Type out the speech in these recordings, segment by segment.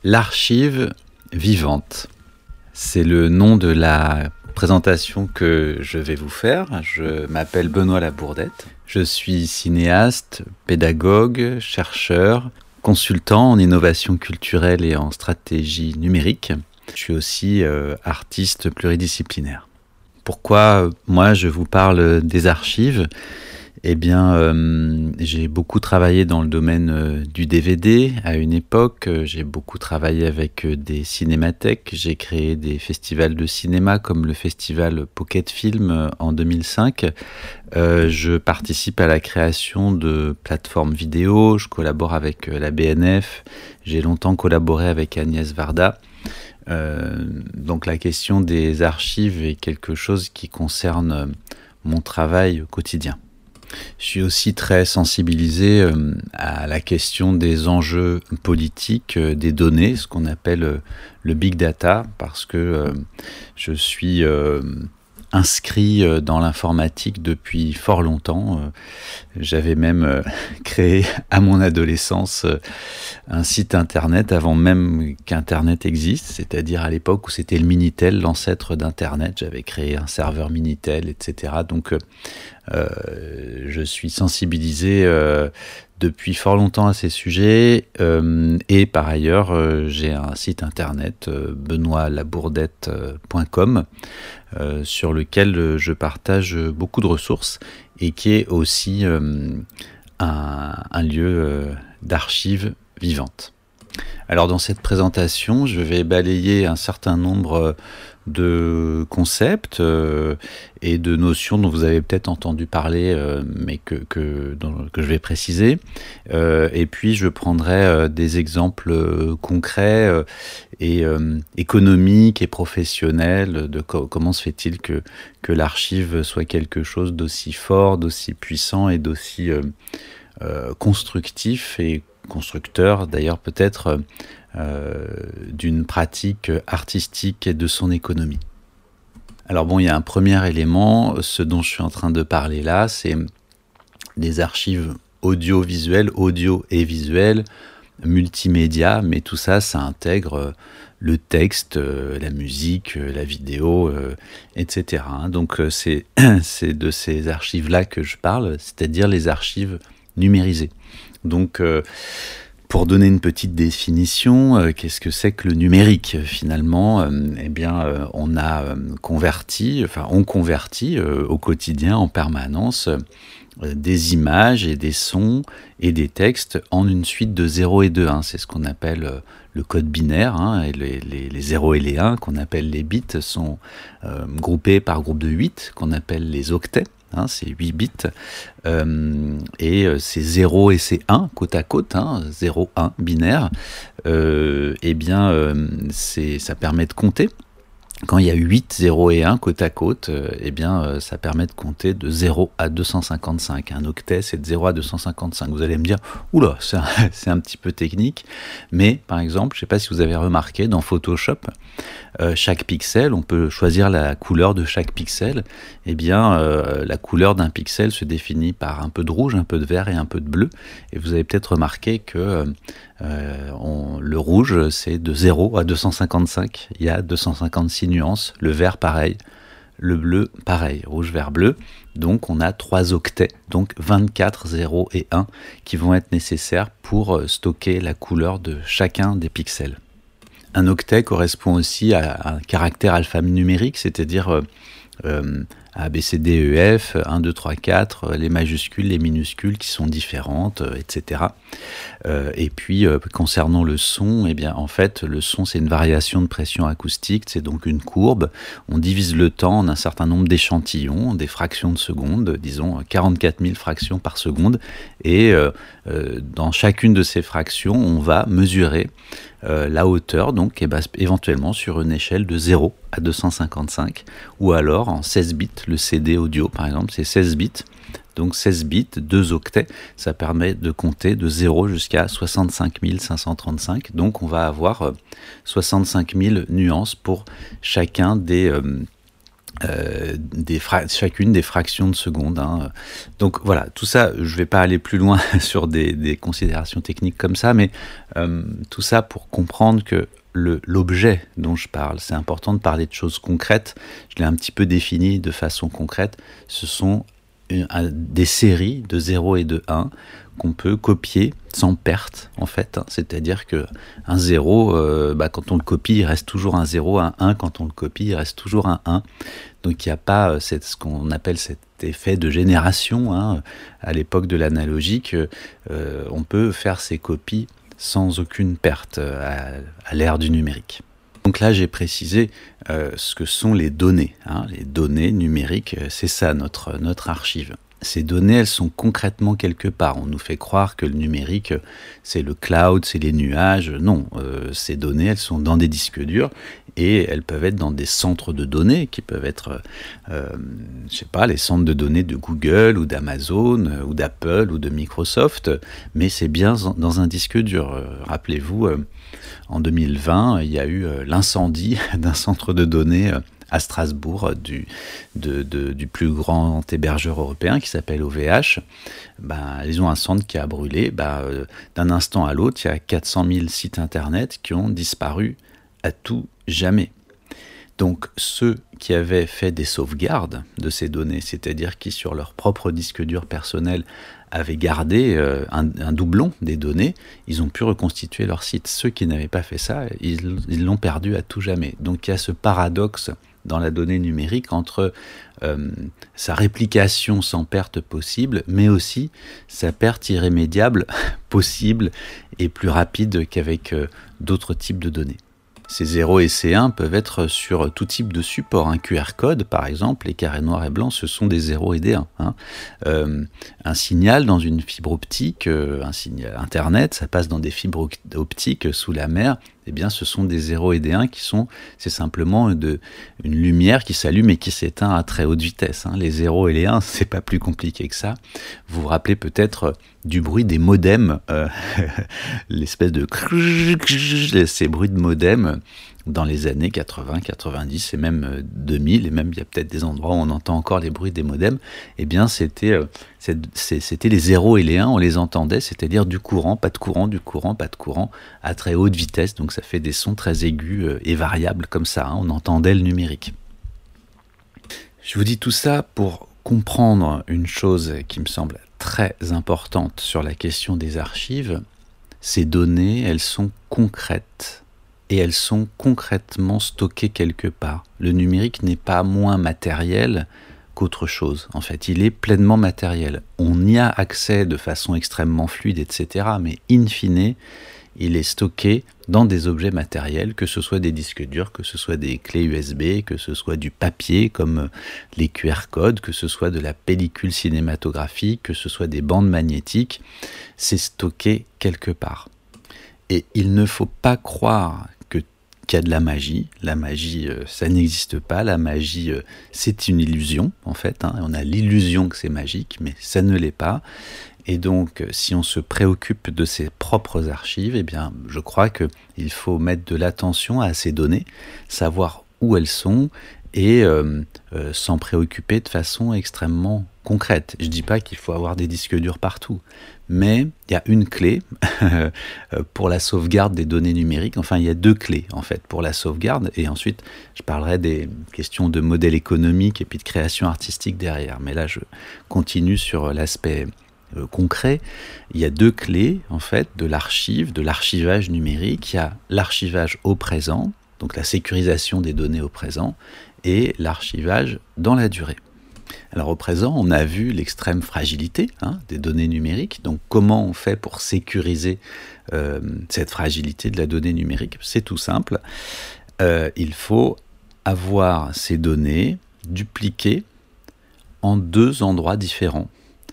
L'archive vivante, c'est le nom de la présentation que je vais vous faire. Je m'appelle Benoît Labourdette. Je suis cinéaste, pédagogue, chercheur, consultant en innovation culturelle et en stratégie numérique. Je suis aussi artiste pluridisciplinaire. Pourquoi moi je vous parle des archives ? Eh bien, j'ai beaucoup travaillé dans le domaine du DVD à une époque. J'ai beaucoup travaillé avec des cinémathèques. J'ai créé des festivals de cinéma comme le festival Pocket Film en 2005. Je participe à la création de plateformes vidéo. Je collabore avec la BNF. J'ai longtemps collaboré avec Agnès Varda. Donc la question des archives est quelque chose qui concerne mon travail quotidien. Je suis aussi très sensibilisé à la question des enjeux politiques des données, ce qu'on appelle le big data, parce que je suis inscrit dans l'informatique depuis fort longtemps. J'avais même créé à mon adolescence un site internet avant même qu'Internet existe, c'est-à-dire à l'époque où c'était le Minitel, l'ancêtre d'Internet. J'avais créé un serveur Minitel, etc. Donc je suis sensibilisé depuis fort longtemps à ces sujets et par ailleurs j'ai un site internet benoîtlabourdette.com sur lequel je partage beaucoup de ressources et qui est aussi un lieu d'archives vivantes. Alors dans cette présentation, je vais balayer un certain nombre de concepts et de notions dont vous avez peut-être entendu parler, mais que je vais préciser. Et puis je prendrai des exemples concrets et économiques et professionnels de comment se fait-il que l'archive soit quelque chose d'aussi fort, d'aussi puissant et d'aussi constructif et constructeur d'ailleurs peut-être d'une pratique artistique et de son économie. Alors bon, il y a un premier élément, ce dont je suis en train de parler là, c'est des archives audiovisuelles, audio et visuelles, multimédia, mais tout ça, ça intègre le texte, la musique, la vidéo, etc. Donc c'est de ces archives-là que je parle, c'est-à-dire les archives numérisées. Donc, pour donner une petite définition, qu'est-ce que c'est que le numérique finalement ? Eh bien, on convertit au quotidien, en permanence, des images et des sons et des textes en une suite de 0 et de 1. C'est ce qu'on appelle le code binaire, et les 0 et les 1 qu'on appelle les bits sont groupés par groupe de 8 qu'on appelle les octets. C'est 8 bits, et ces 0 et ces 1 côte à côte, 0, 1, binaire, eh bien, ça permet de compter. Quand il y a 8, 0 et 1 côte à côte, eh bien, ça permet de compter de 0 à 255. Un octet, c'est de 0 à 255. Vous allez me dire, oula, c'est un petit peu technique, mais par exemple, je ne sais pas si vous avez remarqué, dans Photoshop, chaque pixel, on peut choisir la couleur de chaque pixel. Eh bien, la couleur d'un pixel se définit par un peu de rouge, un peu de vert et un peu de bleu. Et vous avez peut-être remarqué que le rouge, c'est de 0 à 255. Il y a 256 nuances. Le vert, pareil. Le bleu, pareil. Rouge, vert, bleu. Donc, on a 3 octets, donc 24, 0 et 1, qui vont être nécessaires pour stocker la couleur de chacun des pixels. Un octet correspond aussi à un caractère alphanumérique, c'est-à-dire A, B, C, D, E, F, 1, 2, 3, 4, les majuscules, les minuscules qui sont différentes, etc. Et puis, concernant le son, eh bien, en fait, le son, c'est une variation de pression acoustique, c'est donc une courbe. On divise le temps en un certain nombre d'échantillons, des fractions de seconde, disons 44 000 fractions par seconde. Et dans chacune de ces fractions, on va mesurer la hauteur, donc éventuellement sur une échelle de 0 à 255, ou alors en 16 bits, le CD audio par exemple, c'est 16 bits, donc 16 bits, 2 octets, ça permet de compter de 0 jusqu'à 65 535, donc on va avoir 65 000 nuances pour chacun des chacune des fractions de seconde, hein. Donc voilà, tout ça, je ne vais pas aller plus loin sur des considérations techniques comme ça, mais tout ça pour comprendre que l'objet dont je parle, c'est important de parler de choses concrètes. Je l'ai un petit peu défini de façon concrète. Ce sont des séries de 0 et de 1 qu'on peut copier sans perte, en fait, hein. C'est-à-dire qu'un 0, quand on le copie, il reste toujours un 0, un 1, quand on le copie, il reste toujours un 1. Donc il n'y a pas ce qu'on appelle cet effet de génération, hein. À l'époque de l'analogique, on peut faire ces copies sans aucune perte à l'ère du numérique. Donc là, j'ai précisé ce que sont les données, hein. Les données numériques, c'est ça notre archive. Ces données, elles sont concrètement quelque part. On nous fait croire que le numérique, c'est le cloud, c'est les nuages. Non, ces données, elles sont dans des disques durs et elles peuvent être dans des centres de données qui peuvent être, je sais pas, les centres de données de Google ou d'Amazon ou d'Apple ou de Microsoft, mais c'est bien dans un disque dur. Rappelez-vous, en 2020, il y a eu l'incendie d'un centre de données à Strasbourg du plus grand hébergeur européen qui s'appelle OVH. Ils ont un centre qui a brûlé. D'un instant à l'autre, il y a 400 000 sites internet qui ont disparu à tout jamais. Donc ceux qui avaient fait des sauvegardes de ces données, c'est-à-dire qui sur leur propre disque dur personnel avaient gardé un doublon des données, ils ont pu reconstituer leur site. Ceux qui n'avaient pas fait ça, ils l'ont perdu à tout jamais. Donc il y a ce paradoxe dans la donnée numérique entre sa réplication sans perte possible, mais aussi sa perte irrémédiable possible et plus rapide qu'avec d'autres types de données. Ces 0 et ces 1 peuvent être sur tout type de support. Un QR code, par exemple, les carrés noirs et blancs, ce sont des 0 et des 1. Hein. Un signal dans une fibre optique, un signal Internet, ça passe dans des fibres optiques sous la mer. Eh bien, ce sont des 0 et des 1 c'est simplement une lumière qui s'allume et qui s'éteint à très haute vitesse, hein. Les 0 et les 1, c'est pas plus compliqué que ça. Vous vous rappelez peut-être du bruit des modems, l'espèce de ces bruits de modem dans les années 80, 90 et même 2000, et même il y a peut-être des endroits où on entend encore les bruits des modems. Eh bien, c'était les 0 et les 1, on les entendait, c'est-à-dire du courant, pas de courant, du courant, pas de courant, à très haute vitesse. Donc ça fait des sons très aigus et variables comme ça, hein. On entendait le numérique. Je vous dis tout ça pour comprendre une chose qui me semble très importante sur la question des archives. Ces données, elles sont concrètes. Et elles sont concrètement stockées quelque part. Le numérique n'est pas moins matériel qu'autre chose. En fait, il est pleinement matériel. On y a accès de façon extrêmement fluide, etc. Mais in fine, il est stocké dans des objets matériels, que ce soit des disques durs, que ce soit des clés USB, que ce soit du papier comme les QR codes, que ce soit de la pellicule cinématographique, que ce soit des bandes magnétiques. C'est stocké quelque part. Et il ne faut pas croire qu'il y a de la magie. La magie, ça n'existe pas. La magie, c'est une illusion, en fait, hein. On a l'illusion que c'est magique, mais ça ne l'est pas. Et donc, si on se préoccupe de ses propres archives, eh bien, je crois qu'il faut mettre de l'attention à ces données, savoir où elles sont et s'en préoccuper de façon extrêmement concrète. Je ne dis pas qu'il faut avoir des disques durs partout, mais il y a une clé pour la sauvegarde des données numériques. Enfin, il y a deux clés, en fait, pour la sauvegarde. Et ensuite, je parlerai des questions de modèle économique et puis de création artistique derrière. Mais là, je continue sur l'aspect concret. Il y a deux clés, en fait, de l'archivage numérique. Il y a l'archivage au présent, donc la sécurisation des données au présent, et l'archivage dans la durée. Alors au présent, on a vu l'extrême fragilité, hein, des données numériques. Donc comment on fait pour sécuriser cette fragilité de la donnée numérique? C'est tout simple. Il faut avoir ces données dupliquées en deux endroits différents.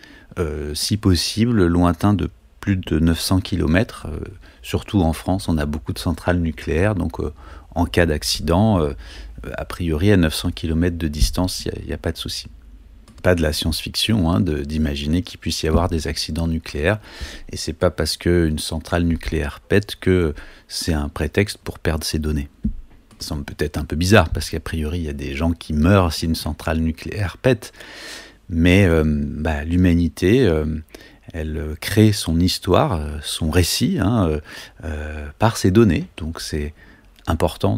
Si possible, lointains de plus de 900 km. Surtout en France, on a beaucoup de centrales nucléaires. Donc en cas d'accident, a priori à 900 km de distance, il n'y a pas de souci. Pas de la science-fiction, hein, d'imaginer qu'il puisse y avoir des accidents nucléaires. Et c'est pas parce qu'une centrale nucléaire pète que c'est un prétexte pour perdre ses données. Ça semble peut-être un peu bizarre, parce qu'a priori, il y a des gens qui meurent si une centrale nucléaire pète. Mais l'humanité, elle crée son histoire, son récit, par ses données. Donc c'est important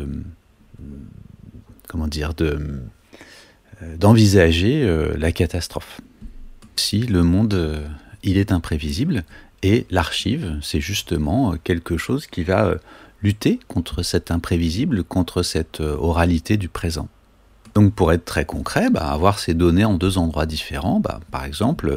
d'envisager la catastrophe. Si le monde, il est imprévisible, et l'archive, c'est justement quelque chose qui va lutter contre cet imprévisible, contre cette oralité du présent. Donc pour être très concret, avoir ces données en 2 endroits différents, par exemple,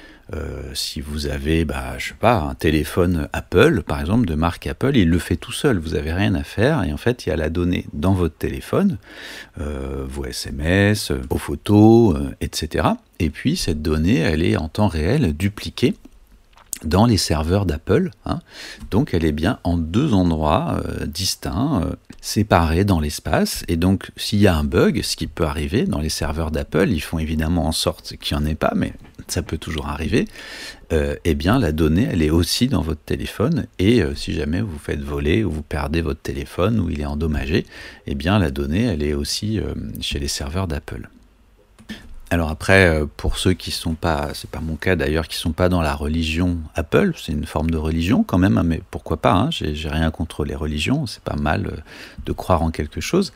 si vous avez, je sais pas, un téléphone Apple, par exemple, de marque Apple, il le fait tout seul, vous n'avez rien à faire, et en fait, il y a la donnée dans votre téléphone, vos SMS, vos photos, etc. Et puis, cette donnée, elle est en temps réel dupliquée dans les serveurs d'Apple, donc elle est bien en 2 endroits distincts, séparés dans l'espace, et donc s'il y a un bug, ce qui peut arriver dans les serveurs d'Apple, ils font évidemment en sorte qu'il n'y en ait pas, mais ça peut toujours arriver, eh bien la donnée, elle est aussi dans votre téléphone, et si jamais vous faites voler, ou vous perdez votre téléphone, ou il est endommagé, eh bien la donnée, elle est aussi chez les serveurs d'Apple. Alors après, pour ceux qui sont pas, c'est pas mon cas d'ailleurs, qui sont pas dans la religion Apple, c'est une forme de religion quand même, mais pourquoi pas, j'ai rien contre les religions, c'est pas mal de croire en quelque chose.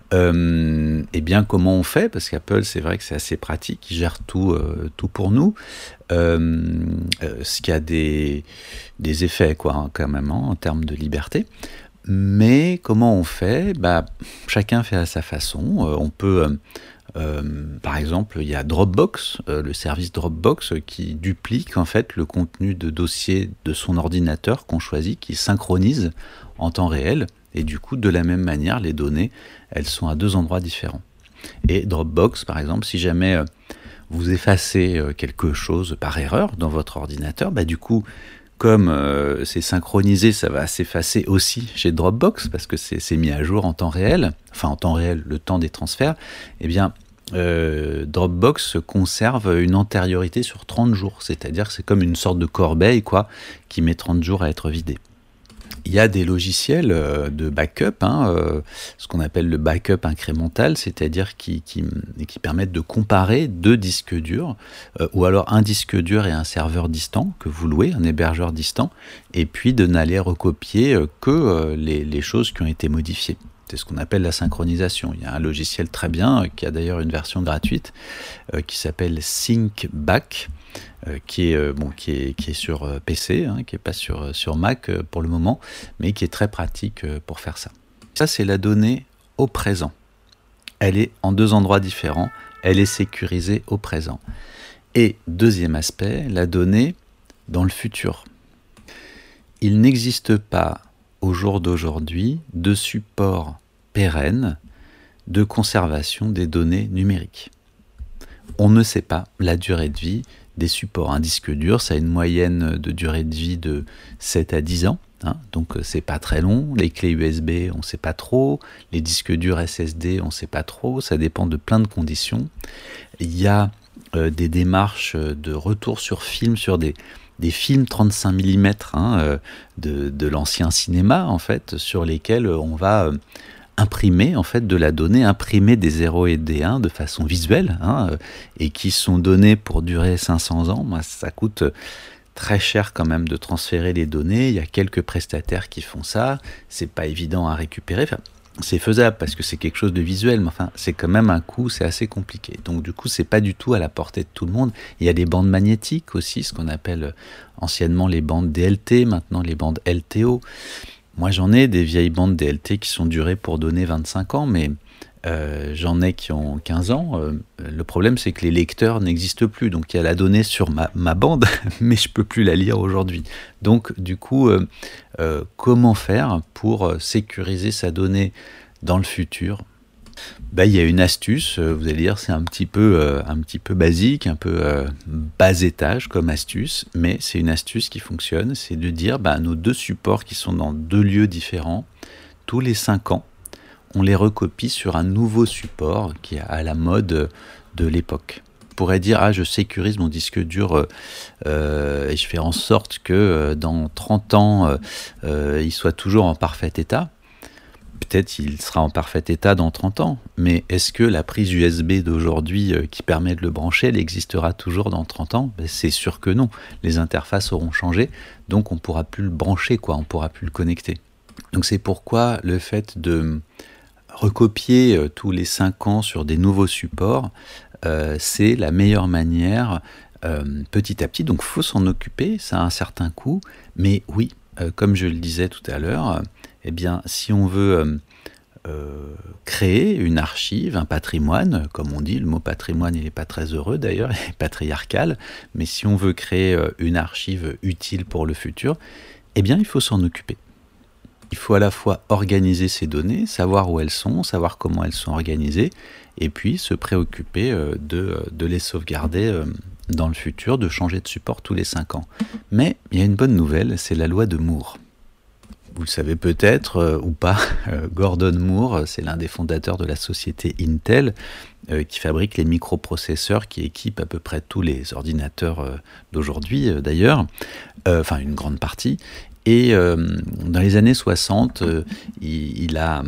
Eh bien, comment on fait? Parce qu'Apple, c'est vrai que c'est assez pratique, ils gèrent tout pour nous. Ce qui a des effets, quoi, quand même, en termes de liberté. Mais comment on fait? Chacun fait à sa façon. On peut... par exemple, il y a Dropbox, le service Dropbox qui duplique en fait le contenu de dossier de son ordinateur qu'on choisit, qui synchronise en temps réel, et du coup, de la même manière, les données, elles sont à 2 endroits différents. Et Dropbox, par exemple, si jamais vous effacez quelque chose par erreur dans votre ordinateur, du coup, comme c'est synchronisé, ça va s'effacer aussi chez Dropbox, parce que c'est mis à jour en temps réel, enfin en temps réel, le temps des transferts, eh bien, Dropbox conserve une antériorité sur 30 jours, c'est-à-dire que c'est comme une sorte de corbeille, quoi, qui met 30 jours à être vidée. Il y a des logiciels de backup, ce qu'on appelle le backup incrémental, c'est-à-dire qui permettent de comparer 2 disques durs, ou alors un disque dur et un serveur distant que vous louez, un hébergeur distant, et puis de n'aller recopier que les choses qui ont été modifiées. C'est ce qu'on appelle la synchronisation. Il y a un logiciel très bien, qui a d'ailleurs une version gratuite, qui s'appelle ThinkBack, qui est sur PC, qui n'est pas sur Mac pour le moment, mais qui est très pratique pour faire ça. Ça, c'est la donnée au présent. Elle est en 2 endroits différents, elle est sécurisée au présent. Et deuxième aspect, la donnée dans le futur. Il n'existe pas au jour d'aujourd'hui de support pérenne de conservation des données numériques. On ne sait pas la durée de vie des supports. Un disque dur, ça a une moyenne de durée de vie de 7 à 10 ans, donc c'est pas très long. Les clés USB, on ne sait pas trop. Les disques durs SSD, on ne sait pas trop. Ça dépend de plein de conditions. Il y a des démarches de retour sur film sur des films 35 mm de l'ancien cinéma, en fait, sur lesquels on va imprimer en fait de la donnée, imprimer des 0 et des 1 de façon visuelle, et qui sont donnés pour durer 500 ans. Ça coûte très cher quand même de transférer les données. Il y a quelques prestataires qui font ça. C'est pas évident à récupérer. Enfin, c'est faisable parce que c'est quelque chose de visuel, mais enfin, c'est quand même un coût, c'est assez compliqué. Donc du coup, c'est pas du tout à la portée de tout le monde. Il y a des bandes magnétiques aussi, ce qu'on appelle anciennement les bandes DLT, maintenant les bandes LTO. Moi, j'en ai des vieilles bandes DLT qui sont durées pour donner 25 ans, mais j'en ai qui ont 15 ans. Le problème, c'est que les lecteurs n'existent plus. Donc, il y a la donnée sur ma bande, mais je ne peux plus la lire aujourd'hui. Donc, du coup, comment faire pour sécuriser sa donnée dans le futur? Il y a une astuce, vous allez dire, c'est un petit peu basique, un peu bas étage comme astuce, mais c'est une astuce qui fonctionne, c'est de dire nos 2 supports qui sont dans 2 lieux différents, tous les 5 ans, on les recopie sur un nouveau support qui est à la mode de l'époque. On pourrait dire, je sécurise mon disque dur et je fais en sorte que dans 30 ans, il soit toujours en parfait état. peut-être il sera en parfait état dans 30 ans, mais est-ce que la prise USB d'aujourd'hui qui permet de le brancher, elle existera toujours dans 30 ans? Ben, c'est sûr que non. Les interfaces auront changé, donc on ne pourra plus le brancher, quoi, on ne pourra plus le connecter. Donc c'est pourquoi le fait de recopier tous les 5 ans sur des nouveaux supports, c'est la meilleure manière petit à petit. Donc il faut s'en occuper, ça a un certain coût, mais oui, comme je le disais tout à l'heure, eh bien, si on veut créer une archive, un patrimoine, comme on dit, le mot patrimoine il n'est pas très heureux d'ailleurs, il est patriarcal, mais si on veut créer une archive utile pour le futur, eh bien il faut s'en occuper. Il faut à la fois organiser ces données, savoir où elles sont, savoir comment elles sont organisées, et puis se préoccuper de les sauvegarder dans le futur, de changer de support tous les 5 ans. Mais il y a une bonne nouvelle, c'est la loi de Moore. Vous le savez peut-être ou pas, Gordon Moore, c'est l'un des fondateurs de la société Intel, qui fabrique les microprocesseurs qui équipent à peu près tous les ordinateurs d'aujourd'hui d'ailleurs, enfin une grande partie. Et dans les années 60, il a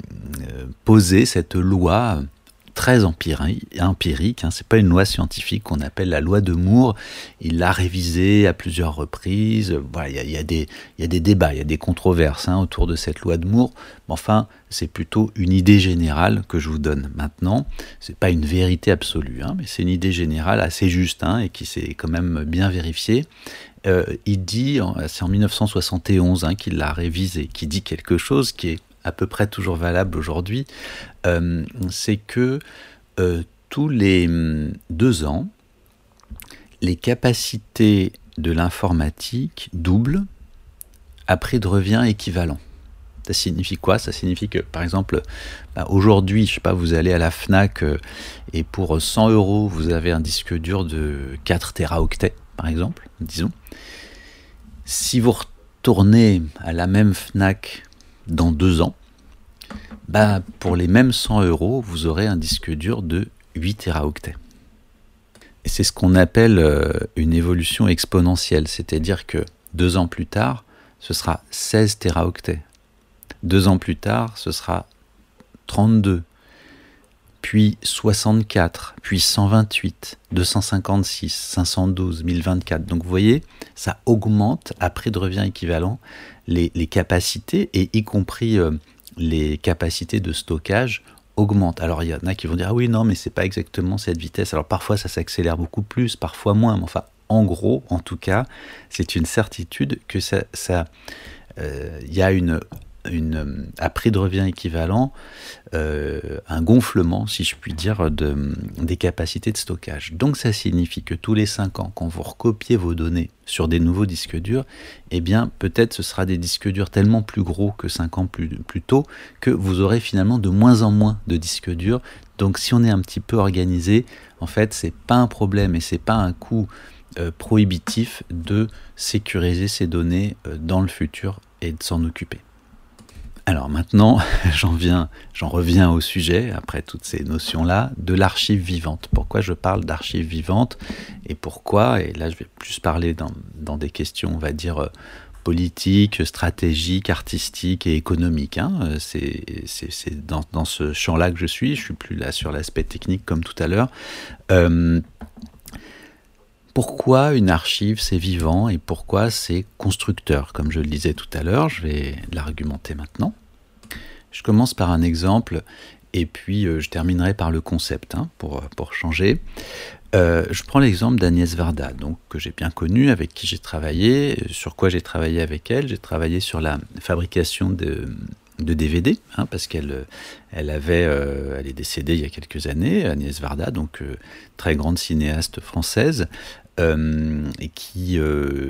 posé cette loi très empirique, hein, c'est pas une loi scientifique qu'on appelle la loi de Moore. Il l'a révisée à plusieurs reprises. Voilà, il y a des débats, il y a des controverses autour de cette loi de Moore. Mais enfin, c'est plutôt une idée générale que je vous donne maintenant. C'est pas une vérité absolue, mais c'est une idée générale assez juste et qui s'est quand même bien vérifiée. Il dit, c'est en 1971 qu'il l'a révisé, qui dit quelque chose qui est à peu près toujours valable aujourd'hui, c'est que tous les 2 ans, les capacités de l'informatique doublent à prix de revient équivalent. Ça signifie quoi? Ça signifie que, par exemple, aujourd'hui, je sais pas, vous allez à la Fnac et pour 100 €, vous avez un disque dur de 4 téraoctets, par exemple, disons. Si vous retournez à la même Fnac dans 2 ans, pour les mêmes 100 €, vous aurez un disque dur de 8 téraoctets. Et c'est ce qu'on appelle une évolution exponentielle, c'est-à-dire que 2 ans plus tard, ce sera 16 téraoctets. 2 ans plus tard, ce sera 32, puis 64, puis 128, 256, 512, 1024. Donc vous voyez, ça augmente à prix de revient équivalent les capacités, et y compris les capacités de stockage augmentent. Alors il y en a qui vont dire « Ah oui, non, mais c'est pas exactement cette vitesse ». Alors parfois ça s'accélère beaucoup plus, parfois moins, mais enfin, en gros, en tout cas, c'est une certitude que y a à prix de revient équivalent, un gonflement, si je puis dire, des capacités de stockage. Donc ça signifie que tous les 5 ans, quand vous recopiez vos données sur des nouveaux disques durs, eh bien peut-être ce sera des disques durs tellement plus gros que 5 ans plus tôt, que vous aurez finalement de moins en moins de disques durs. Donc si on est un petit peu organisé, en fait c'est pas un problème et c'est pas un coût prohibitif de sécuriser ces données dans le futur et de s'en occuper. Alors maintenant, j'en reviens au sujet, après toutes ces notions-là, de l'archive vivante. Pourquoi je parle d'archive vivante et pourquoi, et là je vais plus parler dans des questions, on va dire, politiques, stratégiques, artistiques et économiques. C'est dans ce champ-là que je suis plus là sur l'aspect technique comme tout à l'heure. Pourquoi une archive c'est vivant et pourquoi c'est constructeur? Comme je le disais tout à l'heure, je vais l'argumenter maintenant. Je commence par un exemple et puis je terminerai par le concept pour changer. Je prends l'exemple d'Agnès Varda, donc, que j'ai bien connue, avec qui j'ai travaillé. Sur quoi j'ai travaillé avec elle? J'ai travaillé sur la fabrication de DVD, parce qu'elle elle est décédée il y a quelques années, Agnès Varda, donc très grande cinéaste française, et qui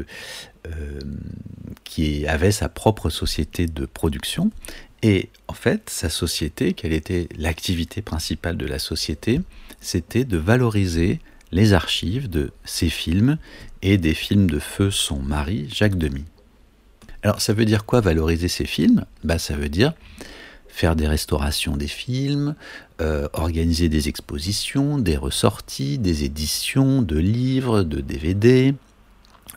avait sa propre société de production. Et en fait, sa société, quelle était l'activité principale de la société? C'était de valoriser les archives de ses films et des films de feu son mari, Jacques Demy. Alors ça veut dire quoi valoriser ces films? Ça veut dire faire des restaurations des films, organiser des expositions, des ressorties, des éditions de livres, de DVD,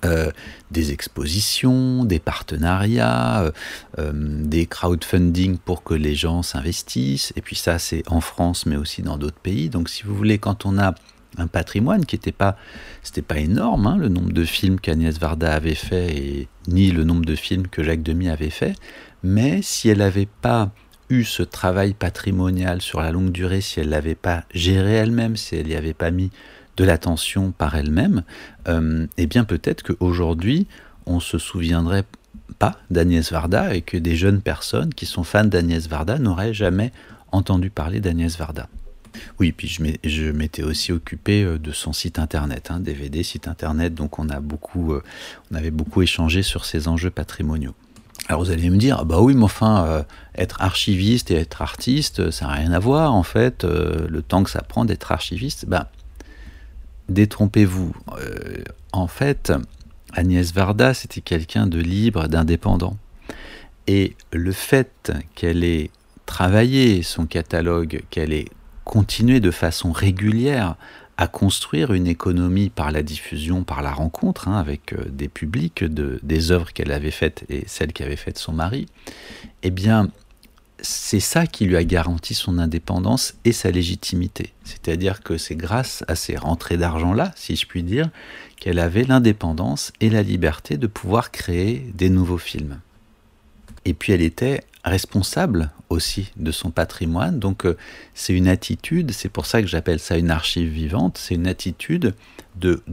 des expositions, des partenariats, des crowdfunding pour que les gens s'investissent. Et puis ça, c'est en France, mais aussi dans d'autres pays. Donc si vous voulez, quand on a un patrimoine qui c'était pas énorme, hein, le nombre de films qu'Agnès Varda avait fait, et ni le nombre de films que Jacques Demy avait fait, mais si elle n'avait pas eu ce travail patrimonial sur la longue durée, si elle ne l'avait pas géré elle-même, si elle n'y avait pas mis de l'attention par elle-même, eh bien peut-être qu'aujourd'hui, on ne se souviendrait pas d'Agnès Varda et que des jeunes personnes qui sont fans d'Agnès Varda n'auraient jamais entendu parler d'Agnès Varda. Oui, puis je m'étais aussi occupé de son site internet, hein, DVD, site internet, donc on avait beaucoup échangé sur ces enjeux patrimoniaux. Alors vous allez me dire, bah oui, mais enfin, être archiviste et être artiste, ça n'a rien à voir, en fait, le temps que ça prend d'être archiviste, détrompez-vous. En fait, Agnès Varda, c'était quelqu'un de libre, d'indépendant. Et le fait qu'elle ait travaillé son catalogue, qu'elle ait continué de façon régulière à construire une économie par la diffusion, par la rencontre, hein, avec des publics, des œuvres qu'elle avait faites et celles qu'avait faites son mari, eh bien, c'est ça qui lui a garanti son indépendance et sa légitimité. C'est-à-dire que c'est grâce à ces rentrées d'argent-là, si je puis dire, qu'elle avait l'indépendance et la liberté de pouvoir créer des nouveaux films. Et puis elle était responsable aussi de son patrimoine, donc c'est une attitude, c'est pour ça que j'appelle ça une archive vivante, c'est une attitude de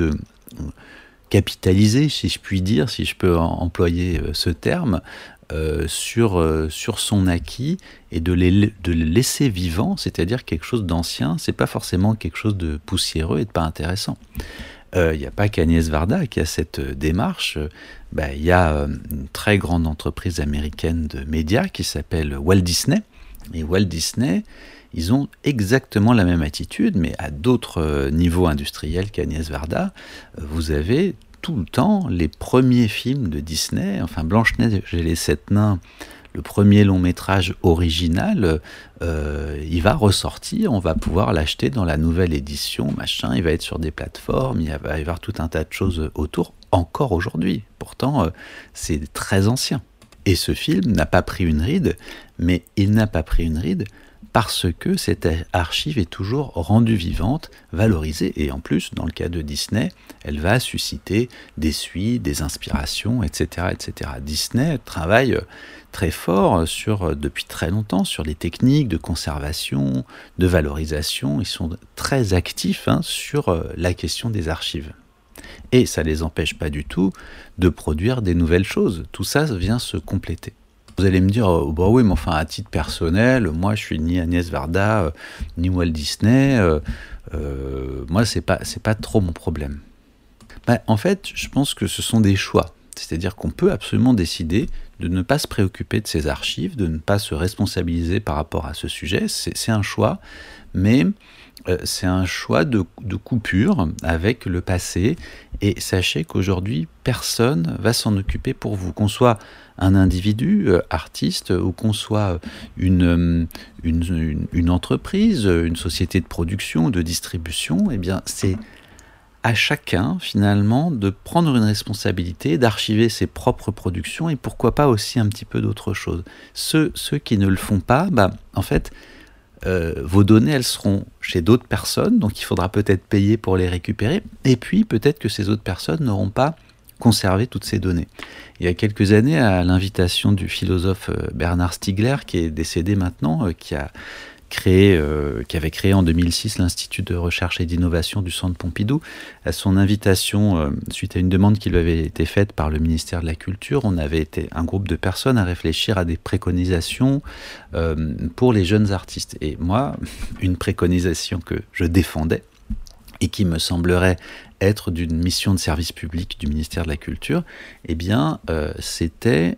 capitaliser, si je puis dire, si je peux employer ce terme, sur son acquis et de le laisser vivant, c'est-à-dire quelque chose d'ancien, c'est pas forcément quelque chose de poussiéreux et de pas intéressant. Il n'y a pas qu'Agnès Varda qui a cette démarche. Il y a une très grande entreprise américaine de médias qui s'appelle Walt Disney. Et Walt Disney, ils ont exactement la même attitude, mais à d'autres niveaux industriels qu'Agnès Varda. Vous avez tout le temps les premiers films de Disney, enfin Blanche-Neige et les Sept Nains, le premier long métrage original, il va ressortir, on va pouvoir l'acheter dans la nouvelle édition, machin, il va être sur des plateformes, il va y avoir tout un tas de choses autour, encore aujourd'hui. Pourtant, c'est très ancien. Et ce film n'a pas pris une ride, mais il n'a pas pris une ride parce que cette archive est toujours rendue vivante, valorisée, et en plus, dans le cas de Disney, elle va susciter des suites, des inspirations, etc., etc. Disney travaille très fort depuis très longtemps sur les techniques de conservation, de valorisation. Ils sont très actifs sur la question des archives. Et ça ne les empêche pas du tout de produire des nouvelles choses. Tout ça vient se compléter. Vous allez me dire, oui, mais enfin, à titre personnel, moi, je suis ni Agnès Varda, ni Walt Disney. Moi, c'est pas trop mon problème. En fait, je pense que ce sont des choix. C'est-à-dire qu'on peut absolument décider de ne pas se préoccuper de ces archives, de ne pas se responsabiliser par rapport à ce sujet. C'est un choix, mais c'est un choix de coupure avec le passé. Et sachez qu'aujourd'hui, personne va s'en occuper pour vous. Qu'on soit un individu, artiste, ou qu'on soit une entreprise, une société de production, de distribution, eh bien, c'est à chacun, finalement, de prendre une responsabilité, d'archiver ses propres productions et pourquoi pas aussi un petit peu d'autres choses. Ceux qui ne le font pas, en fait, vos données, elles seront chez d'autres personnes, donc il faudra peut-être payer pour les récupérer, et puis peut-être que ces autres personnes n'auront pas conservé toutes ces données. Il y a quelques années, à l'invitation du philosophe Bernard Stiegler, qui est décédé maintenant, qui avait créé en 2006 l'Institut de recherche et d'innovation du Centre Pompidou. À son invitation, suite à une demande qui lui avait été faite par le ministère de la Culture, on avait été un groupe de personnes à réfléchir à des préconisations pour les jeunes artistes. Et moi, une préconisation que je défendais et qui me semblerait être d'une mission de service public du ministère de la Culture, eh bien, c'était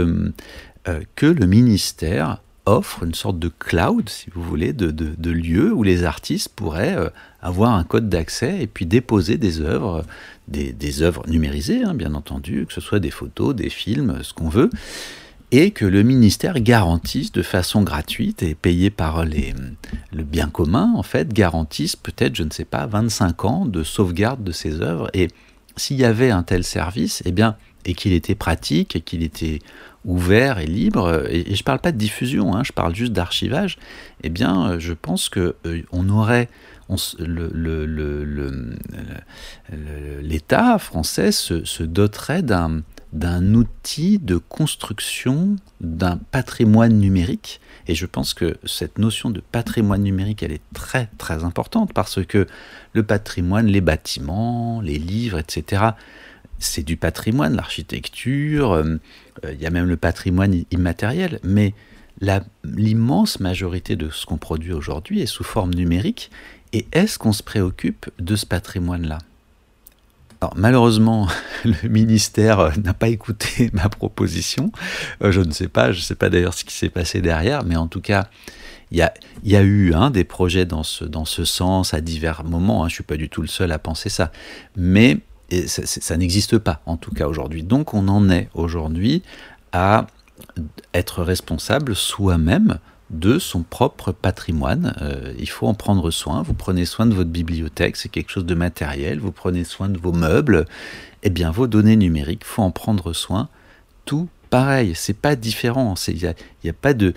que le ministère offre une sorte de cloud, si vous voulez, de lieu où les artistes pourraient avoir un code d'accès et puis déposer des œuvres, des œuvres numérisées, bien entendu, que ce soit des photos, des films, ce qu'on veut, et que le ministère garantisse de façon gratuite et payée par le bien commun, en fait, garantisse peut-être, je ne sais pas, 25 ans de sauvegarde de ces œuvres. Et s'il y avait un tel service, eh bien, et qu'il était pratique, et qu'il était ouvert et libre, et je ne parle pas de diffusion, hein, je parle juste d'archivage, eh bien, je pense que on aurait, l'État français se doterait d'un outil de construction d'un patrimoine numérique. Et je pense que cette notion de patrimoine numérique, elle est très très importante, parce que le patrimoine, les bâtiments, les livres, etc., c'est du patrimoine, l'architecture, il y a même le patrimoine immatériel, mais l'immense majorité de ce qu'on produit aujourd'hui est sous forme numérique. Et est-ce qu'on se préoccupe de ce patrimoine-là ? Alors, malheureusement, le ministère n'a pas écouté ma proposition. Je ne sais pas d'ailleurs ce qui s'est passé derrière, mais en tout cas, il y a eu des projets dans ce sens à divers moments. Je ne suis pas du tout le seul à penser ça. Mais ça n'existe pas, en tout cas aujourd'hui. Donc, on en est aujourd'hui à être responsable soi-même de son propre patrimoine. Il faut en prendre soin. Vous prenez soin de votre bibliothèque, c'est quelque chose de matériel. Vous prenez soin de vos meubles. Eh bien, vos données numériques, il faut en prendre soin. Tout pareil, c'est pas différent. Il n'y a pas de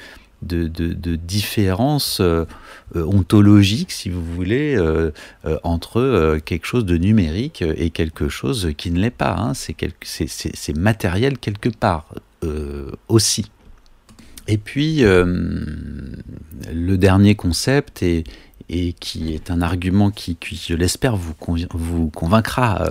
différence ontologique, si vous voulez, entre quelque chose de numérique et quelque chose qui ne l'est pas. C'est matériel quelque part aussi. Et puis, le dernier concept, et qui est un argument qui je l'espère, vous convaincra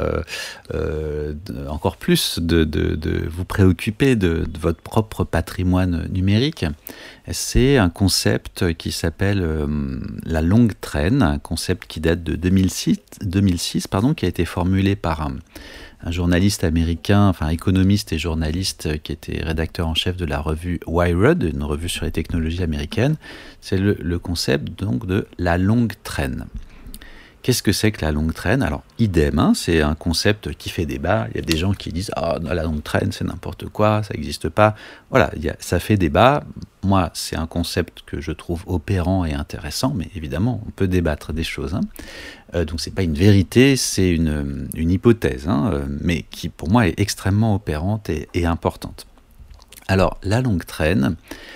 encore plus de vous préoccuper de votre propre patrimoine numérique, c'est un concept qui s'appelle la longue traîne, un concept qui date de 2006, qui a été formulé par un journaliste américain, enfin économiste et journaliste, qui était rédacteur en chef de la revue Wired, une revue sur les technologies américaines. C'est le concept donc de la longue traîne. Qu'est-ce que c'est que la longue traîne ? Alors, idem, c'est un concept qui fait débat. Il y a des gens qui disent « Ah, la longue traîne, c'est n'importe quoi, ça n'existe pas ». Voilà, ça fait débat. Moi, c'est un concept que je trouve opérant et intéressant, mais évidemment, on peut débattre des choses. Donc, ce n'est pas une vérité, c'est une hypothèse, mais qui, pour moi, est extrêmement opérante et importante. Alors, la longue traîne...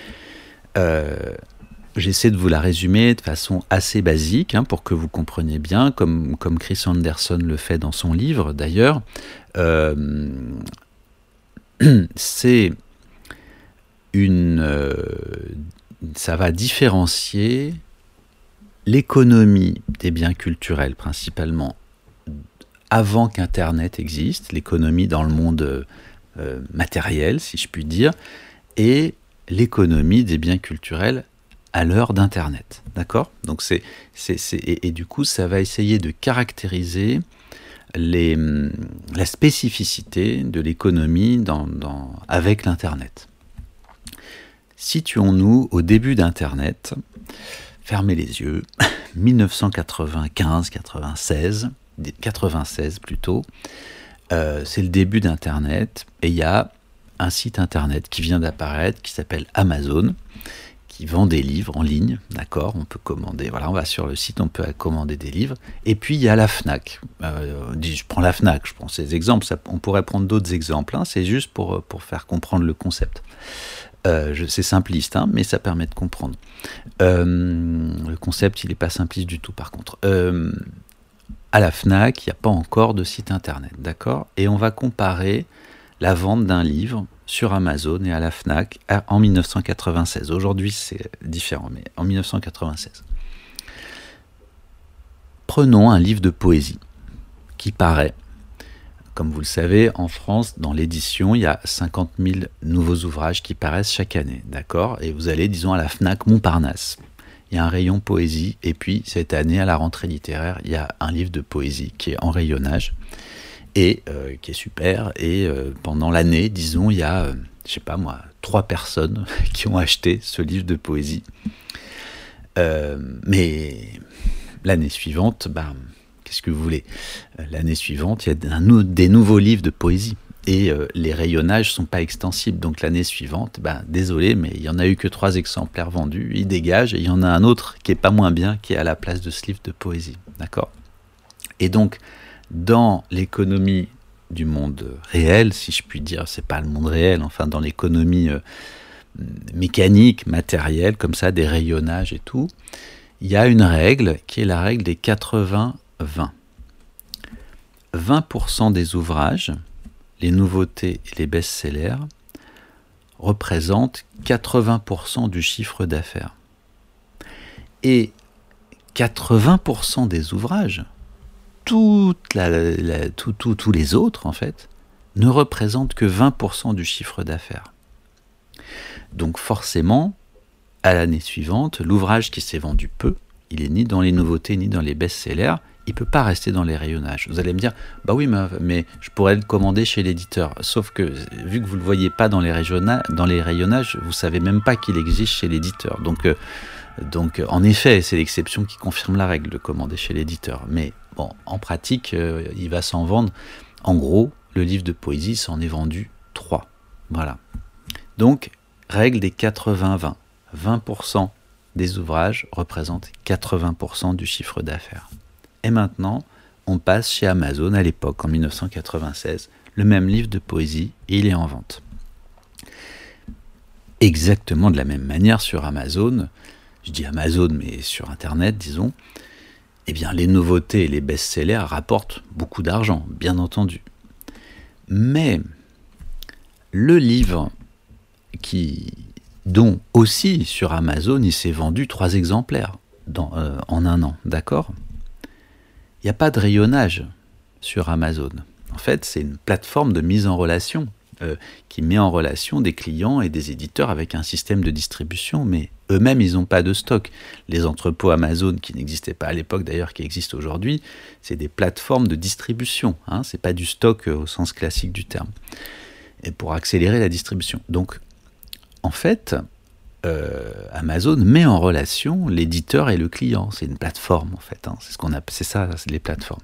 j'essaie de vous la résumer de façon assez basique, pour que vous compreniez bien, comme Chris Anderson le fait dans son livre d'ailleurs. Ça va différencier l'économie des biens culturels principalement avant qu'Internet existe, l'économie dans le monde matériel, si je puis dire, et l'économie des biens culturels à l'heure d'Internet, d'accord ? Donc et du coup, ça va essayer de caractériser la spécificité de l'économie avec l'Internet. Situons-nous au début d'Internet, fermez les yeux, 96 plutôt, c'est le début d'Internet, et il y a un site Internet qui vient d'apparaître, qui s'appelle Amazon, qui vend des livres en ligne, d'accord ? On peut commander, voilà, on va sur le site, on peut commander des livres. Et puis il y a la Fnac. Je prends la Fnac, je prends ces exemples, on pourrait prendre d'autres exemples, c'est juste pour faire comprendre le concept. C'est simpliste, mais ça permet de comprendre. Le concept, il n'est pas simpliste du tout, par contre. À la Fnac, il n'y a pas encore de site Internet, d'accord ? Et on va comparer la vente d'un livre sur Amazon et à la Fnac en 1996. Aujourd'hui, c'est différent, mais en 1996. Prenons un livre de poésie qui paraît. Comme vous le savez, en France, dans l'édition, il y a 50 000 nouveaux ouvrages qui paraissent chaque année, d'accord ? Et vous allez, disons, à la Fnac Montparnasse. Il y a un rayon poésie, et puis cette année, à la rentrée littéraire, il y a un livre de poésie qui est en rayonnage, et qui est super, et pendant l'année, disons, il y a, 3 personnes qui ont acheté ce livre de poésie. Mais l'année suivante, qu'est-ce que vous voulez ? L'année suivante, il y a des nouveaux livres de poésie, et les rayonnages ne sont pas extensibles, donc l'année suivante, désolé, mais il n'y en a eu que 3 exemplaires vendus, il dégage, et il y en a un autre qui n'est pas moins bien, qui est à la place de ce livre de poésie, d'accord ? Et donc, dans l'économie du monde réel, si je puis dire, c'est pas le monde réel, enfin dans l'économie mécanique, matérielle, comme ça, des rayonnages et tout, il y a une règle qui est la règle des 80-20. 20% des ouvrages, les nouveautés et les best-sellers, représentent 80% du chiffre d'affaires. Et 80% des ouvrages, tous les autres en fait, ne représentent que 20% du chiffre d'affaires. Donc forcément, à l'année suivante, l'ouvrage qui s'est vendu peu, il est ni dans les nouveautés ni dans les best-sellers, il ne peut pas rester dans les rayonnages. Vous allez me dire, bah oui, mais je pourrais le commander chez l'éditeur. Sauf que, vu que vous ne le voyez pas dans les rayonnages, vous ne savez même pas qu'il existe chez l'éditeur. Donc, en effet, c'est l'exception qui confirme la règle de commander chez l'éditeur. Mais bon, en pratique, il va s'en vendre. En gros, le livre de poésie s'en est vendu 3. Voilà. Donc, règle des 80-20. 20% des ouvrages représentent 80% du chiffre d'affaires. Et maintenant, on passe chez Amazon à l'époque, en 1996, le même livre de poésie, et il est en vente. Exactement de la même manière sur Amazon, je dis Amazon, mais sur Internet, disons, eh bien, les nouveautés et les best-sellers rapportent beaucoup d'argent, bien entendu. Mais le livre dont aussi sur Amazon, il s'est vendu 3 exemplaires en un an, d'accord ? Il n'y a pas de rayonnage sur Amazon. En fait, c'est une plateforme de mise en relation qui met en relation des clients et des éditeurs avec un système de distribution, mais eux-mêmes, ils n'ont pas de stock. Les entrepôts Amazon, qui n'existaient pas à l'époque d'ailleurs, qui existent aujourd'hui, c'est des plateformes de distribution. Hein, ce n'est pas du stock au sens classique du terme. Et pour accélérer la distribution. Donc, en fait, Amazon met en relation l'éditeur et le client. C'est une plateforme, en fait. Hein. C'est ça, c'est les plateformes.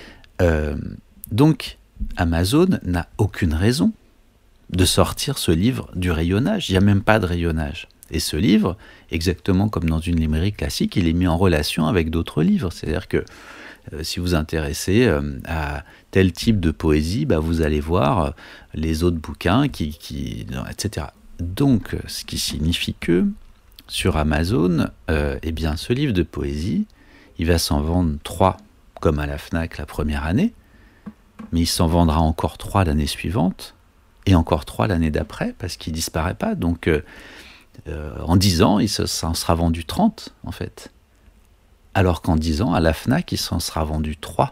Donc, Amazon n'a aucune raison de sortir ce livre du rayonnage. Il n'y a même pas de rayonnage. Et ce livre, exactement comme dans une librairie classique, il est mis en relation avec d'autres livres. C'est-à-dire que si vous vous intéressez à tel type de poésie, bah, vous allez voir les autres bouquins, etc. Donc, ce qui signifie que sur Amazon, eh bien, ce livre de poésie, il va s'en vendre 3 comme à la Fnac la première année, mais il s'en vendra encore 3 l'année suivante, et encore 3 l'année d'après, parce qu'il ne disparaît pas. Donc, en 10 ans, il s'en sera vendu 30, en fait. Alors qu'en 10 ans, à la Fnac, il s'en sera vendu 3.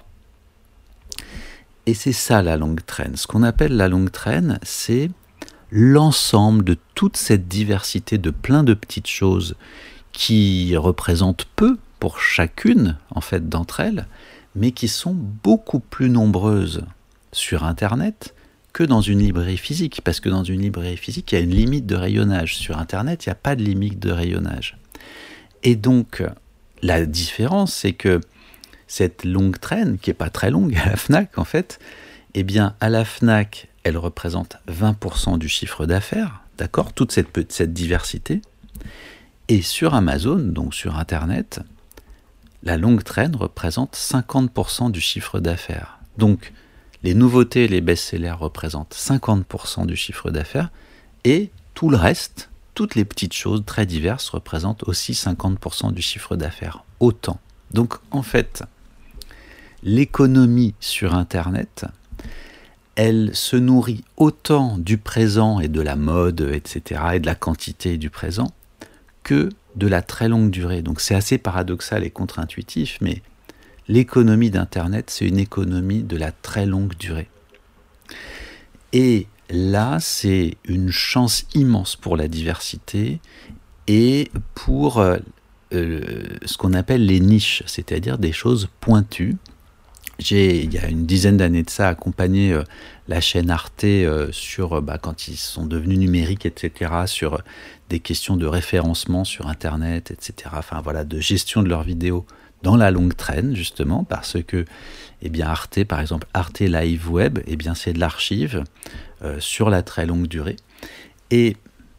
Et c'est ça la longue traîne. Ce qu'on appelle la longue traîne, c'est l'ensemble de toute cette diversité de plein de petites choses qui représentent peu pour chacune, en fait, d'entre elles, mais qui sont beaucoup plus nombreuses sur Internet que dans une librairie physique, parce que dans une librairie physique, il y a une limite de rayonnage. Sur Internet, il n'y a pas de limite de rayonnage. Et donc, la différence, c'est que cette longue traîne, qui n'est pas très longue à la Fnac, en fait, eh bien, à la Fnac, elle représente 20% du chiffre d'affaires, d'accord, toute cette diversité. Et sur Amazon, donc sur Internet, la longue traîne représente 50% du chiffre d'affaires. Donc, les nouveautés et les best-sellers représentent 50% du chiffre d'affaires, et tout le reste, toutes les petites choses très diverses représentent aussi 50% du chiffre d'affaires. Autant. Donc, en fait, l'économie sur Internet, elle se nourrit autant du présent et de la mode, etc., et de la quantité du présent, que de la très longue durée. Donc c'est assez paradoxal et contre-intuitif, mais l'économie d'Internet, c'est une économie de la très longue durée. Et là, c'est une chance immense pour la diversité et pour ce qu'on appelle les niches, c'est-à-dire des choses pointues. Il y a une dizaine d'années de ça, accompagné la chaîne Arte sur, quand ils sont devenus numériques, etc., sur des questions de référencement sur Internet, etc., enfin voilà, de gestion de leurs vidéos dans la longue traîne, justement, parce que, eh bien, Arte, par exemple, Arte Live Web, eh bien, c'est de l'archive sur la très longue durée. Et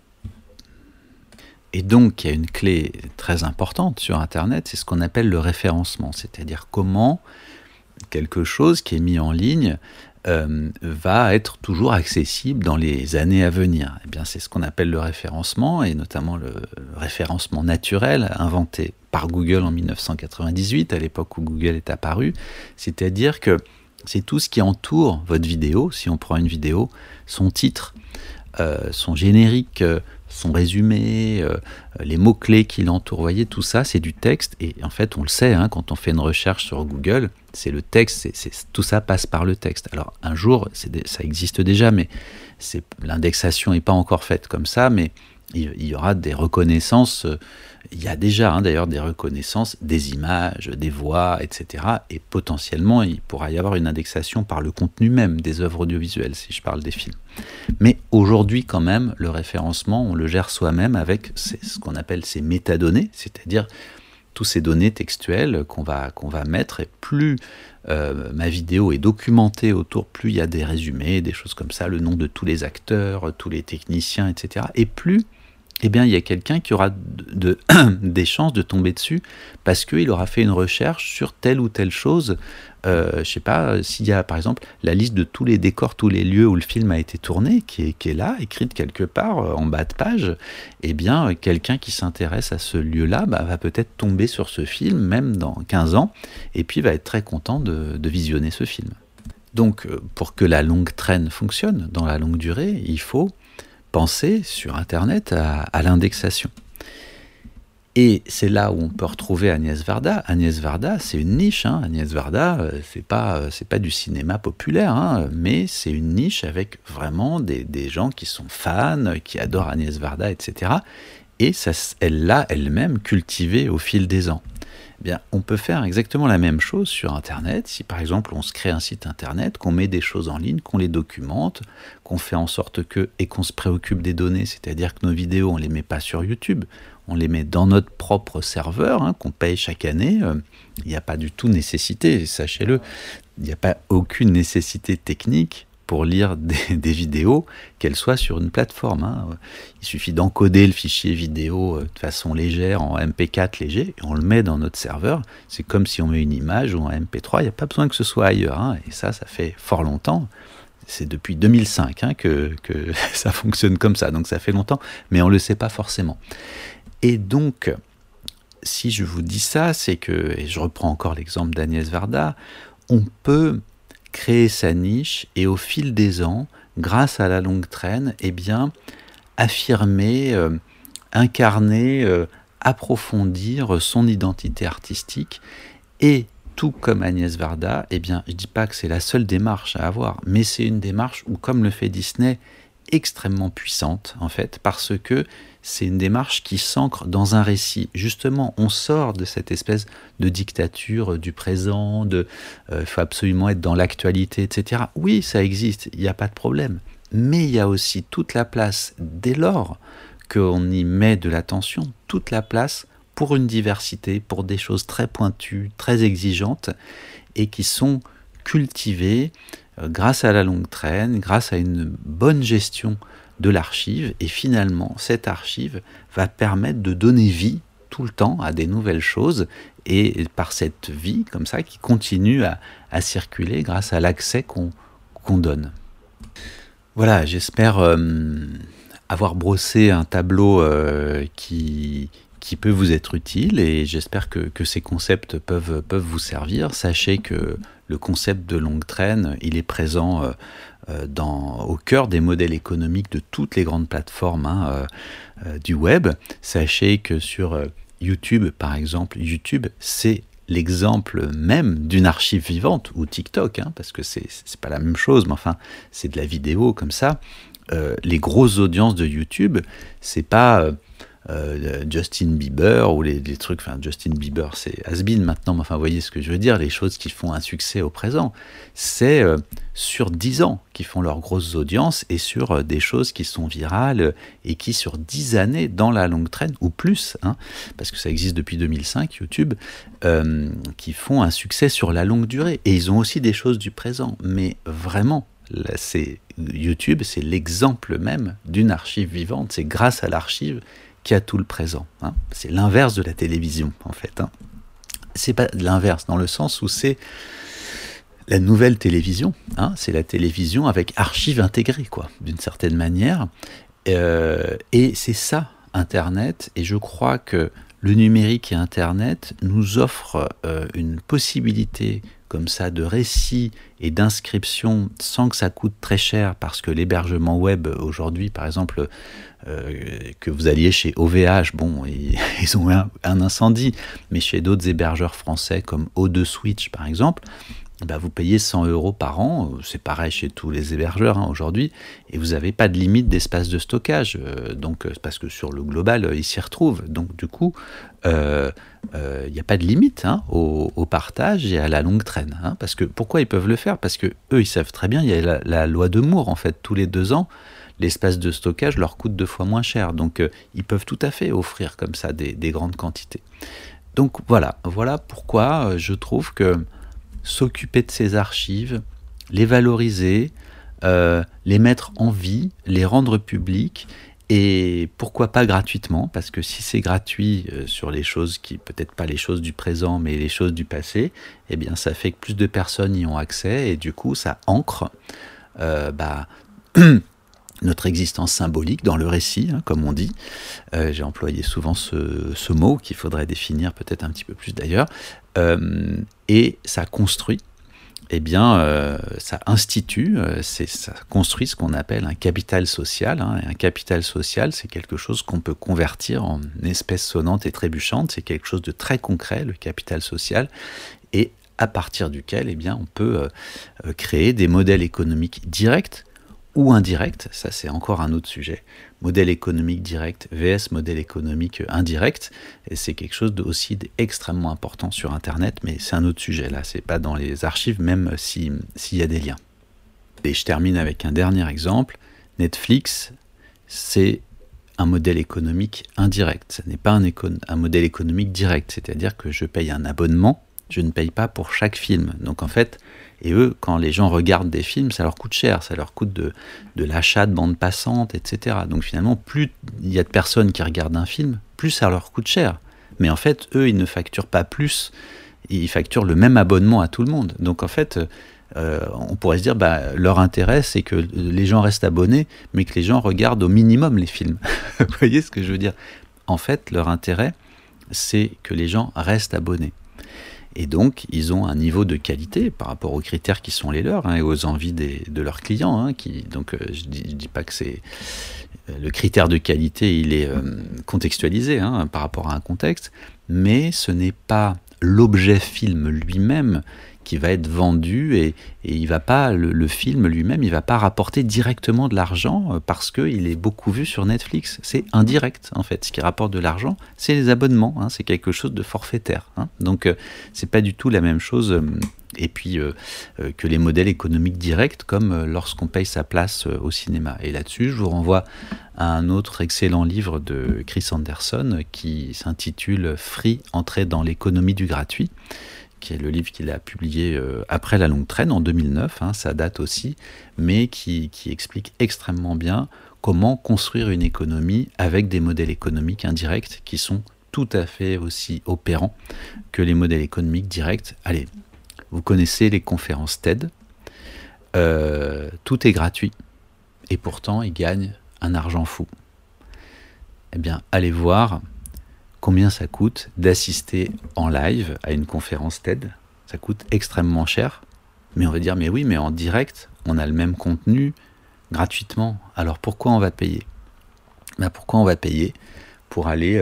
donc, il y a une clé très importante sur Internet, c'est ce qu'on appelle le référencement, c'est-à-dire comment quelque chose qui est mis en ligne va être toujours accessible dans les années à venir. Eh bien, c'est ce qu'on appelle le référencement, et notamment le référencement naturel inventé par Google en 1998, à l'époque où Google est apparu. C'est-à-dire que c'est tout ce qui entoure votre vidéo. Si on prend une vidéo, son titre, son générique, son résumé, les mots-clés qui l'entourent, vous voyez, tout ça, c'est du texte. Et en fait, on le sait, hein, quand on fait une recherche sur Google, c'est le texte, tout ça passe par le texte. Alors, un jour, ça existe déjà, mais l'indexation n'est pas encore faite comme ça, mais il y aura des reconnaissances. Il y a déjà, hein, d'ailleurs, des reconnaissances des images, des voix, etc. Et potentiellement, il pourra y avoir une indexation par le contenu même des œuvres audiovisuelles, si je parle des films. Mais aujourd'hui, quand même, le référencement, on le gère soi-même avec ce qu'on appelle ces métadonnées, c'est-à-dire toutes ces données textuelles qu'on va mettre, et plus ma vidéo est documentée autour, plus il y a des résumés, des choses comme ça, le nom de tous les acteurs, tous les techniciens, etc. Et plus, eh bien, il y a quelqu'un qui aura des chances de tomber dessus parce qu'il aura fait une recherche sur telle ou telle chose. Je ne sais pas, s'il y a par exemple la liste de tous les décors, tous les lieux où le film a été tourné, qui est là, écrite quelque part en bas de page, eh bien, quelqu'un qui s'intéresse à ce lieu-là va peut-être tomber sur ce film, même dans 15 ans, et puis va être très content de visionner ce film. Donc, pour que la longue traîne fonctionne, dans la longue durée, il faut penser sur Internet à l'indexation. Et c'est là où on peut retrouver Agnès Varda. Agnès Varda, c'est une niche. Hein. Agnès Varda, c'est pas du cinéma populaire, hein, mais c'est une niche avec vraiment des gens qui sont fans, qui adorent Agnès Varda, etc. Et ça, elle l'a elle-même cultivé au fil des ans. Eh bien, on peut faire exactement la même chose sur Internet. Si par exemple on se crée un site Internet, qu'on met des choses en ligne, qu'on les documente, qu'on fait en sorte et qu'on se préoccupe des données, c'est-à-dire que nos vidéos, on ne les met pas sur YouTube, on les met dans notre propre serveur, hein, qu'on paye chaque année. Il n'y a pas du tout nécessité, sachez-le, il n'y a pas aucune nécessité technique pour lire des vidéos, qu'elles soient sur une plateforme. Hein. Il suffit d'encoder le fichier vidéo de façon légère, en MP4 léger, et on le met dans notre serveur. C'est comme si on met une image ou en MP3, il n'y a pas besoin que ce soit ailleurs. Hein. Et ça fait fort longtemps. C'est depuis 2005 hein, que ça fonctionne comme ça, donc ça fait longtemps, mais on ne le sait pas forcément. Et donc, si je vous dis ça, c'est que, et je reprends encore l'exemple d'Agnès Varda, on peut créer sa niche et au fil des ans, grâce à la longue traîne, eh bien, affirmer, incarner, approfondir son identité artistique. Et tout comme Agnès Varda, eh bien, je ne dis pas que c'est la seule démarche à avoir, mais c'est une démarche où, comme le fait Disney, extrêmement puissante, en fait, parce que c'est une démarche qui s'ancre dans un récit. Justement, on sort de cette espèce de dictature du présent, il faut absolument être dans l'actualité, etc. Oui, ça existe, il n'y a pas de problème. Mais il y a aussi toute la place, dès lors qu'on y met de l'attention, toute la place pour une diversité, pour des choses très pointues, très exigeantes, et qui sont cultivées grâce à la longue traîne, grâce à une bonne gestion de l'archive, et finalement cette archive va permettre de donner vie tout le temps à des nouvelles choses, et par cette vie comme ça qui continue à circuler grâce à l'accès qu'on donne. Voilà, j'espère avoir brossé un tableau qui peut vous être utile, et j'espère que ces concepts peuvent vous servir. Sachez que le concept de longue traîne, il est présent au cœur des modèles économiques de toutes les grandes plateformes du web. Sachez que sur YouTube, par exemple, YouTube, c'est l'exemple même d'une archive vivante, ou TikTok, parce que c'est pas la même chose, mais enfin, c'est de la vidéo comme ça. Les grosses audiences de YouTube, c'est pas Justin Bieber ou les trucs, enfin Justin Bieber c'est has-been maintenant, mais enfin vous voyez ce que je veux dire, les choses qui font un succès au présent, c'est sur 10 ans qui font leurs grosses audiences, et sur des choses qui sont virales et qui sur 10 années dans la longue traîne, ou plus, parce que ça existe depuis 2005 YouTube, qui font un succès sur la longue durée, et ils ont aussi des choses du présent, mais vraiment là, YouTube c'est l'exemple même d'une archive vivante, c'est grâce à l'archive qui a tout le présent. C'est l'inverse de la télévision, en fait. C'est pas l'inverse, dans le sens où c'est la nouvelle télévision, hein, c'est la télévision avec archives intégrées, quoi, d'une certaine manière. Et c'est ça, Internet, et je crois que le numérique et Internet nous offrent une possibilité comme ça de récit et d'inscription sans que ça coûte très cher, parce que l'hébergement web aujourd'hui, par exemple, que vous alliez chez OVH, bon, ils ont un incendie, mais chez d'autres hébergeurs français comme O2 Switch par exemple, bah vous payez 100 € par an, c'est pareil chez tous les hébergeurs hein, aujourd'hui, et vous n'avez pas de limite d'espace de stockage, parce que sur le global, ils s'y retrouvent. Donc du coup, il n'y a pas de limite hein, au partage et à la longue traîne. Hein, parce que pourquoi ils peuvent le faire? Parce que eux, ils savent très bien, il y a la loi de Moore, en fait, tous les 2 ans, l'espace de stockage leur coûte 2 fois moins cher. Donc ils peuvent tout à fait offrir comme ça des grandes quantités. Donc voilà pourquoi je trouve que s'occuper de ces archives, les valoriser, les mettre en vie, les rendre publiques, et pourquoi pas gratuitement, parce que si c'est gratuit sur les choses qui, peut-être pas les choses du présent, mais les choses du passé, eh bien ça fait que plus de personnes y ont accès, et du coup ça ancre notre existence symbolique dans le récit, hein, comme on dit. J'ai employé souvent ce mot qu'il faudrait définir peut-être un petit peu plus d'ailleurs. Et ça construit, eh bien, ça institue, ça construit ce qu'on appelle un capital social. Hein. Et un capital social, c'est quelque chose qu'on peut convertir en espèce sonnante et trébuchante. C'est quelque chose de très concret, le capital social, et à partir duquel, eh bien, on peut créer des modèles économiques directs ou indirect, ça c'est encore un autre sujet, modèle économique direct vs modèle économique indirect, et c'est quelque chose aussi d'extrêmement important sur Internet, mais c'est un autre sujet, là c'est pas dans les archives, même s'il y a des liens. Et je termine avec un dernier exemple, Netflix, c'est un modèle économique indirect, ce n'est pas un modèle économique direct, c'est-à-dire que je paye un abonnement, je ne paye pas pour chaque film, donc en fait, et eux, quand les gens regardent des films, ça leur coûte cher, ça leur coûte de l'achat de bandes passantes, etc. Donc finalement, plus il y a de personnes qui regardent un film, plus ça leur coûte cher. Mais en fait, eux, ils ne facturent pas plus, ils facturent le même abonnement à tout le monde. Donc en fait, on pourrait se dire, leur intérêt, c'est que les gens restent abonnés, mais que les gens regardent au minimum les films. Vous voyez ce que je veux dire? En fait, leur intérêt, c'est que les gens restent abonnés. Et donc, ils ont un niveau de qualité par rapport aux critères qui sont les leurs hein, et aux envies de leurs clients. Hein, donc, je dis pas que c'est... Le critère de qualité, il est contextualisé hein, par rapport à un contexte, mais ce n'est pas l'objet film lui-même qui va être vendu et il va pas, le film lui-même, il va pas rapporter directement de l'argent parce qu'il est beaucoup vu sur Netflix. C'est indirect en fait. Ce qui rapporte de l'argent, c'est les abonnements. Hein, c'est quelque chose de forfaitaire. Hein. Donc c'est pas du tout la même chose. Et puis que les modèles économiques directs, comme lorsqu'on paye sa place au cinéma. Et là-dessus, je vous renvoie à un autre excellent livre de Chris Anderson qui s'intitule Free, entrée dans l'économie du gratuit, qui est le livre qu'il a publié après La Longue Traîne en 2009, hein, ça date aussi, mais qui explique extrêmement bien comment construire une économie avec des modèles économiques indirects qui sont tout à fait aussi opérants que les modèles économiques directs. Allez, vous connaissez les conférences TED, tout est gratuit, et pourtant ils gagnent un argent fou. Eh bien, allez voir combien ça coûte d'assister en live à une conférence TED. Ça coûte extrêmement cher, mais on va dire, mais oui, mais en direct, on a le même contenu gratuitement. Alors pourquoi on va payer? Pourquoi on va payer pour aller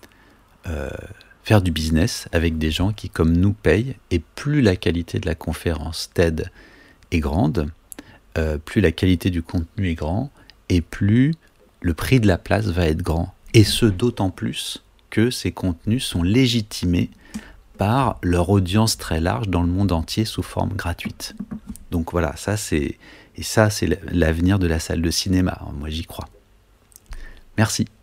faire du business avec des gens qui, comme nous, payent, et plus la qualité de la conférence TED est grande, plus la qualité du contenu est grand, et plus le prix de la place va être grand. Et ce, d'autant plus que ces contenus sont légitimés par leur audience très large dans le monde entier sous forme gratuite. Donc voilà, ça c'est l'avenir de la salle de cinéma. Moi j'y crois. Merci.